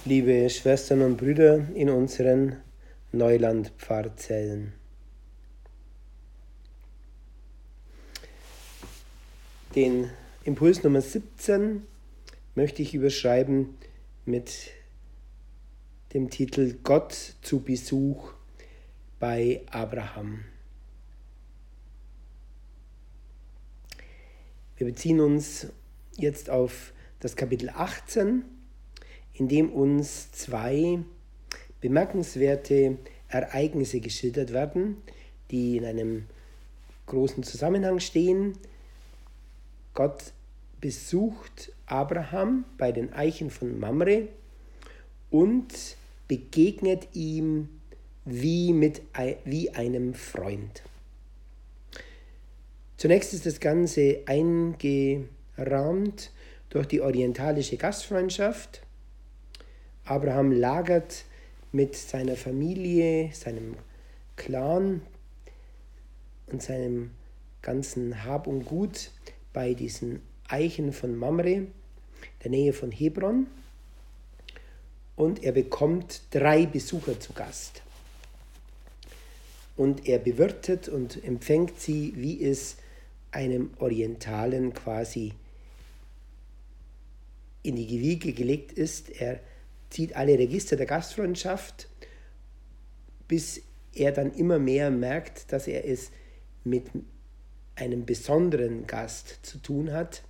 Liebe Schwestern und Brüder in unseren Neuland-Pfarrzellen. Den Impuls Nummer 17 möchte ich überschreiben mit dem Titel Gott zu Besuch bei Abraham. Wir beziehen uns jetzt auf das Kapitel 18, in dem uns zwei bemerkenswerte Ereignisse geschildert werden, die in einem großen Zusammenhang stehen. Gott besucht Abraham bei den Eichen von Mamre und begegnet ihm wie einem Freund. Zunächst ist das Ganze eingerahmt durch die orientalische Gastfreundschaft. Abraham lagert mit seiner Familie, seinem Clan und seinem ganzen Hab und Gut bei diesen Eichen von Mamre, der Nähe von Hebron, und er bekommt 3 Besucher zu Gast. Und er bewirtet und empfängt sie, wie es einem Orientalen quasi in die Wiege gelegt ist. Er zieht alle Register der Gastfreundschaft, bis er dann immer mehr merkt, dass er es mit einem besonderen Gast zu tun hat,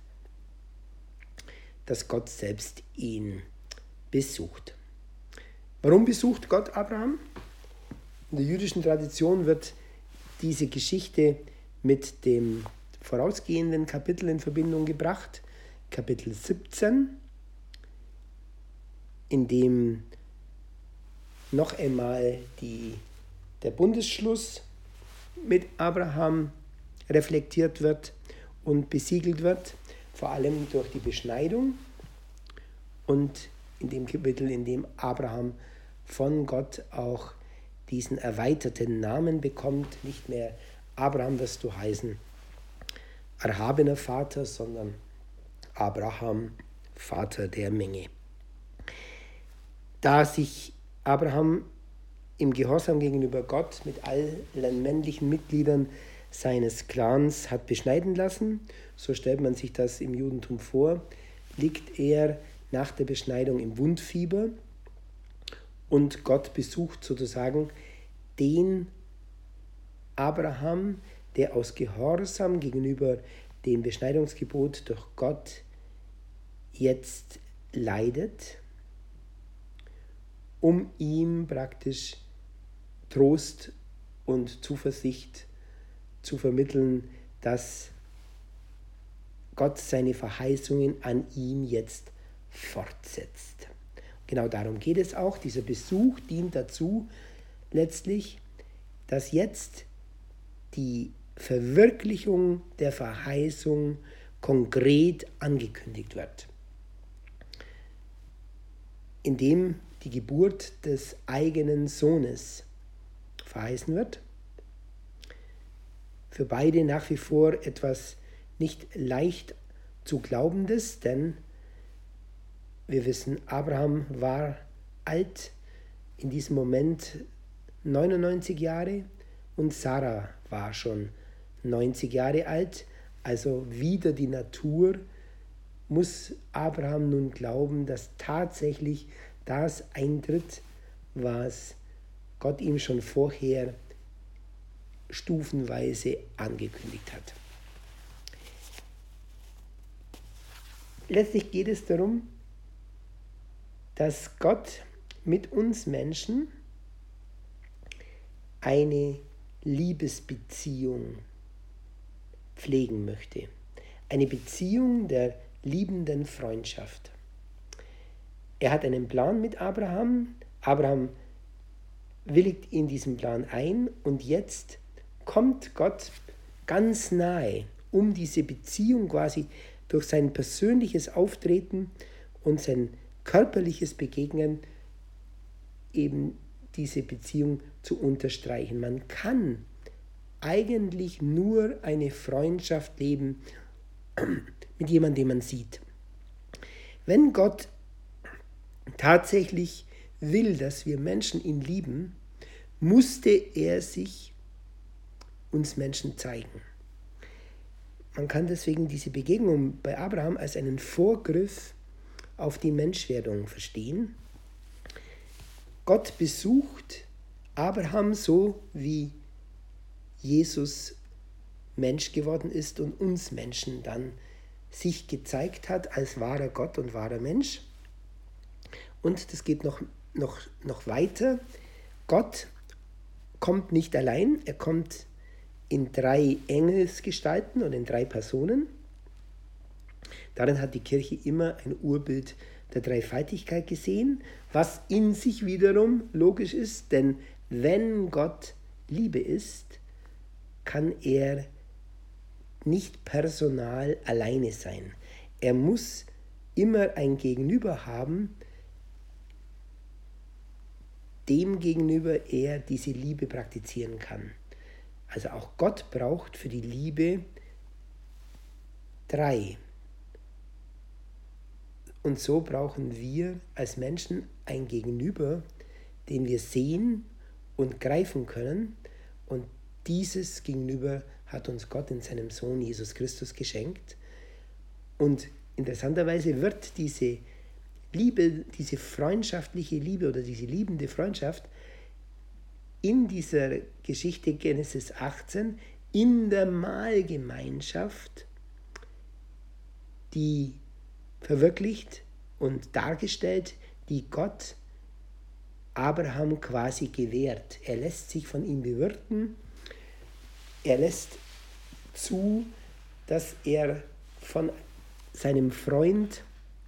dass Gott selbst ihn besucht. Warum besucht Gott Abraham? In der jüdischen Tradition wird diese Geschichte mit dem vorausgehenden Kapitel in Verbindung gebracht, Kapitel 17, in dem noch einmal der Bundesschluss mit Abraham reflektiert wird und besiegelt wird, vor allem durch die Beschneidung, und in dem Kapitel, in dem Abraham von Gott auch diesen erweiterten Namen bekommt, nicht mehr Abraham wirst du heißen, erhabener Vater, sondern Abraham, Vater der Menge. Da sich Abraham im Gehorsam gegenüber Gott mit allen männlichen Mitgliedern seines Clans hat beschneiden lassen, so stellt man sich das im Judentum vor, liegt er nach der Beschneidung im Wundfieber und Gott besucht sozusagen den Abraham, der aus Gehorsam gegenüber dem Beschneidungsgebot durch Gott jetzt leidet, um ihm praktisch Trost und Zuversicht zu vermitteln, dass Gott seine Verheißungen an ihn jetzt fortsetzt. Genau darum geht es auch. Dieser Besuch dient dazu letztlich, dass jetzt die Verwirklichung der Verheißung konkret angekündigt wird, indem die Geburt des eigenen Sohnes verheißen wird. Für beide nach wie vor etwas nicht leicht zu Glaubendes, denn wir wissen, Abraham war alt, in diesem Moment 99 Jahre, und Sarah war schon 90 Jahre alt, also wider die Natur muss Abraham nun glauben, dass tatsächlich das eintritt, was Gott ihm schon vorher stufenweise angekündigt hat. Letztlich geht es darum, dass Gott mit uns Menschen eine Liebesbeziehung pflegen möchte. Eine Beziehung der liebenden Freundschaft. Er hat einen Plan mit Abraham. Abraham willigt in diesen Plan ein und jetzt kommt Gott ganz nahe, um diese Beziehung quasi durch sein persönliches Auftreten und sein körperliches Begegnen eben diese Beziehung zu unterstreichen. Man kann eigentlich nur eine Freundschaft leben mit jemandem, den man sieht. Wenn Gott tatsächlich will, dass wir Menschen ihn lieben, musste er sich uns Menschen zeigen. Man kann deswegen diese Begegnung bei Abraham als einen Vorgriff auf die Menschwerdung verstehen. Gott besucht Abraham so, wie Jesus Mensch geworden ist und uns Menschen dann sich gezeigt hat als wahrer Gott und wahrer Mensch. Und das geht noch weiter. Gott kommt nicht allein, er kommt in 3 Engelsgestalten und in 3 Personen. Darin hat die Kirche immer ein Urbild der Dreifaltigkeit gesehen, was in sich wiederum logisch ist, denn wenn Gott Liebe ist, kann er nicht personal alleine sein. Er muss immer ein Gegenüber haben, dem gegenüber er diese Liebe praktizieren kann. Also auch Gott braucht für die Liebe 3. Und so brauchen wir als Menschen ein Gegenüber, den wir sehen und greifen können. Und dieses Gegenüber hat uns Gott in seinem Sohn Jesus Christus geschenkt. Und interessanterweise wird diese Liebe, diese freundschaftliche Liebe oder diese liebende Freundschaft in dieser Geschichte Genesis 18 in der Mahlgemeinschaft, die verwirklicht und dargestellt, die Gott Abraham quasi gewährt. Er lässt sich von ihm bewirten, er lässt zu, dass er von seinem Freund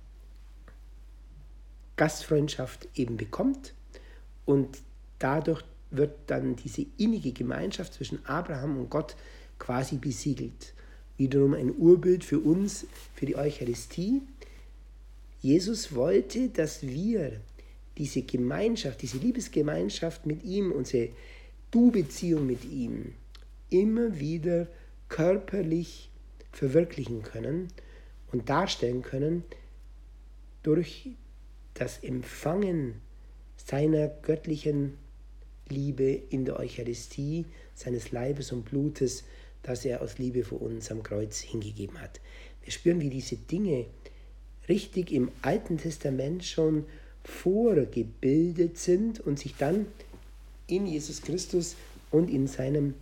Gastfreundschaft eben bekommt und dadurch wird dann diese innige Gemeinschaft zwischen Abraham und Gott quasi besiegelt. Wiederum ein Urbild für uns, für die Eucharistie. Jesus wollte, dass wir diese Gemeinschaft, diese Liebesgemeinschaft mit ihm, unsere Du-Beziehung mit ihm, immer wieder körperlich verwirklichen können und darstellen können durch das Empfangen seiner göttlichen Liebe in der Eucharistie, seines Leibes und Blutes, das er aus Liebe für uns am Kreuz hingegeben hat. Wir spüren, wie diese Dinge richtig im Alten Testament schon vorgebildet sind und sich dann in Jesus Christus und in seinem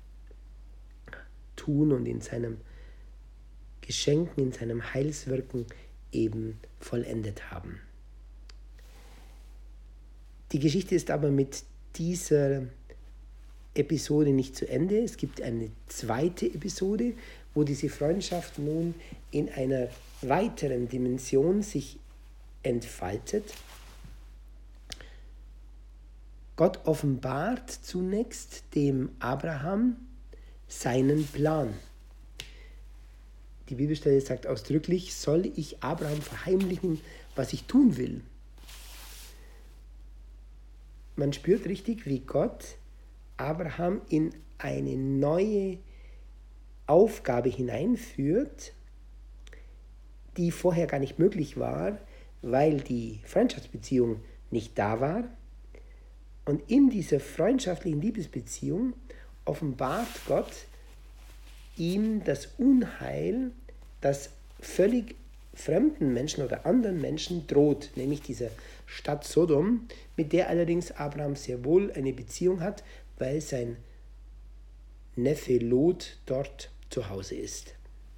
Tun und in seinem Geschenken, in seinem Heilswirken eben vollendet haben. Die Geschichte ist aber mit dieser Episode nicht zu Ende. Es gibt eine zweite Episode, wo diese Freundschaft nun in einer weiteren Dimension sich entfaltet. Gott offenbart zunächst dem Abraham seinen Plan. Die Bibelstelle sagt ausdrücklich, soll ich Abraham verheimlichen, was ich tun will? Man spürt richtig, wie Gott Abraham in eine neue Aufgabe hineinführt, die vorher gar nicht möglich war, weil die Freundschaftsbeziehung nicht da war. Und in dieser freundschaftlichen Liebesbeziehung offenbart Gott ihm das Unheil, das völlig fremden Menschen oder anderen Menschen droht, nämlich dieser Stadt Sodom, mit der allerdings Abraham sehr wohl eine Beziehung hat, weil sein Neffe Lot dort zu Hause ist.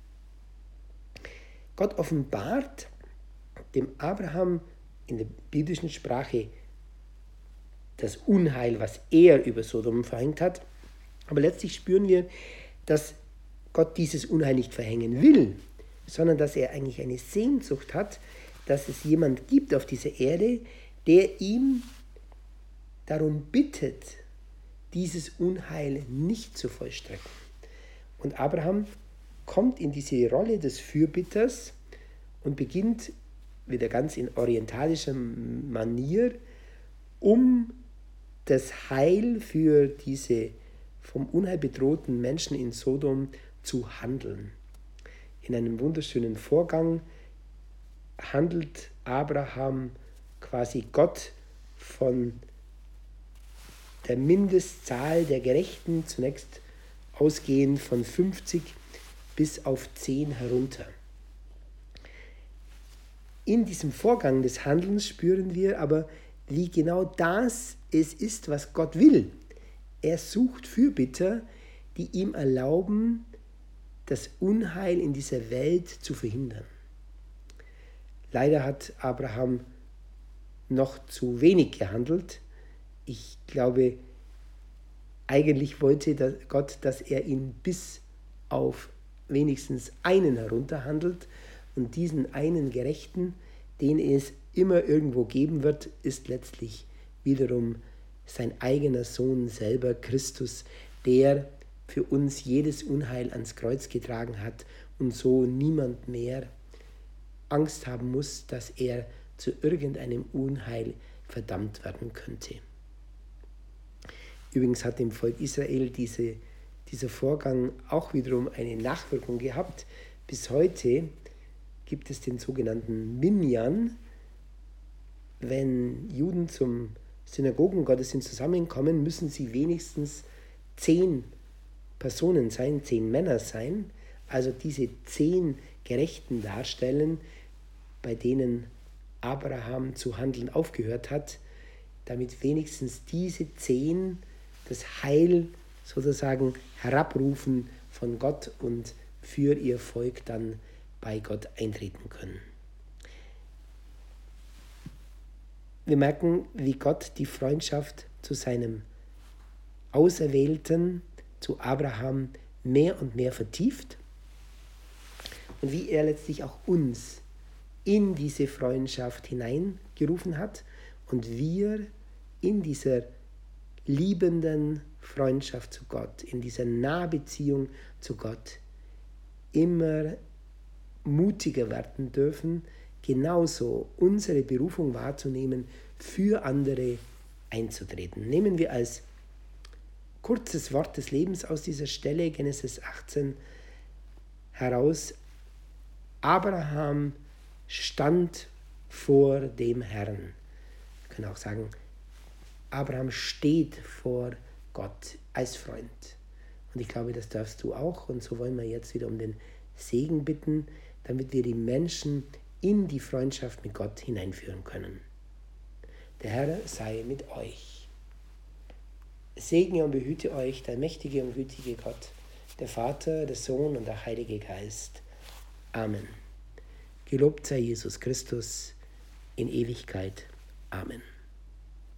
Gott offenbart dem Abraham in der biblischen Sprache das Unheil, was er über Sodom verhängt hat. Aber letztlich spüren wir, dass Gott dieses Unheil nicht verhängen will, sondern dass er eigentlich eine Sehnsucht hat, dass es jemand gibt auf dieser Erde, der ihm darum bittet, dieses Unheil nicht zu vollstrecken. Und Abraham kommt in diese Rolle des Fürbitters und beginnt wieder ganz in orientalischer Manier, um das Heil für diese vom Unheil bedrohten Menschen in Sodom zu handeln. In einem wunderschönen Vorgang handelt Abraham quasi Gott von der Mindestzahl der Gerechten, zunächst ausgehend von 50 bis auf 10 herunter. In diesem Vorgang des Handelns spüren wir aber, wie genau das es ist, was Gott will. Er sucht Fürbitter, die ihm erlauben, das Unheil in dieser Welt zu verhindern. Leider hat Abraham noch zu wenig gehandelt. Ich glaube, eigentlich wollte Gott, dass er ihn bis auf wenigstens einen herunterhandelt. Und diesen einen Gerechten, den es immer irgendwo geben wird, ist letztlich wiederum sein eigener Sohn selber, Christus, der für uns jedes Unheil ans Kreuz getragen hat und so niemand mehr Angst haben muss, dass er zu irgendeinem Unheil verdammt werden könnte. Übrigens hat dem Volk Israel dieser Vorgang auch wiederum eine Nachwirkung gehabt. Bis heute gibt es den sogenannten Minyan. Wenn Juden zum Synagogengottesdienst zusammenkommen, müssen sie wenigstens 10 Personen sein, 10 Männer sein, also diese 10 Gerechten darstellen, bei denen Abraham zu handeln aufgehört hat, damit wenigstens diese 10 das Heil sozusagen herabrufen von Gott und für ihr Volk dann bei Gott eintreten können. Wir merken, wie Gott die Freundschaft zu seinem Auserwählten, zu Abraham, mehr und mehr vertieft und wie er letztlich auch uns in diese Freundschaft hineingerufen hat und wir in dieser liebenden Freundschaft zu Gott, in dieser Nahbeziehung zu Gott immer mutiger werden dürfen, genauso unsere Berufung wahrzunehmen, für andere einzutreten. Nehmen wir als kurzes Wort des Lebens aus dieser Stelle, Genesis 18, heraus: Abraham stand vor dem Herrn. Wir können auch sagen, Abraham steht vor Gott als Freund. Und ich glaube, das darfst du auch. Und so wollen wir jetzt wieder um den Segen bitten, damit wir die Menschen in die Freundschaft mit Gott hineinführen können. Der Herr sei mit euch. Segne und behüte euch der mächtige und gütige Gott, der Vater, der Sohn und der Heilige Geist. Amen. Gelobt sei Jesus Christus in Ewigkeit. Amen.